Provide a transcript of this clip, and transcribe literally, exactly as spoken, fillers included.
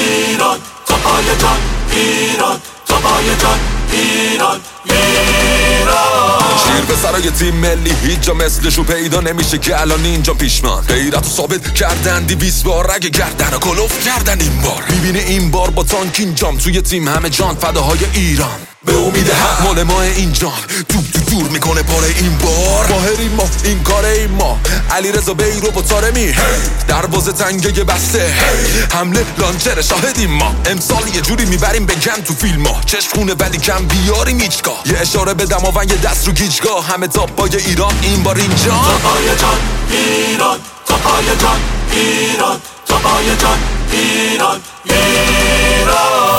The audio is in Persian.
ایران تا پای جان، ایران تا پای جان، ایران ایران. شیر به سرای تیم ملی هیچ جا مثلشو پیدا نمیشه که الان اینجا پیشمان غیرتو ثابت کردن دیویس بار اگه گردن و کلوف کردن این بار. میبینه این بار با تانک اینجام توی تیم همه جان فداهای ایران به امید هم مال ما این جان توپ تو دور میکنه پاره این بار ماهرین ما این کار این ما علی رضا بیرو با طارمی دروازه تنگه بسته حمله لانچر شاهدیم ما امسال یه جوری میبریم بگن تو فیلم ها چشم خونه ولی کم بیاریم هیچگاه یه اشاره به دماوند یه دست رو گیجگاه همه تاپای ایران این بار اینجا تا پای جان ایران تا پای جان ایران تا پای جان ایران ایران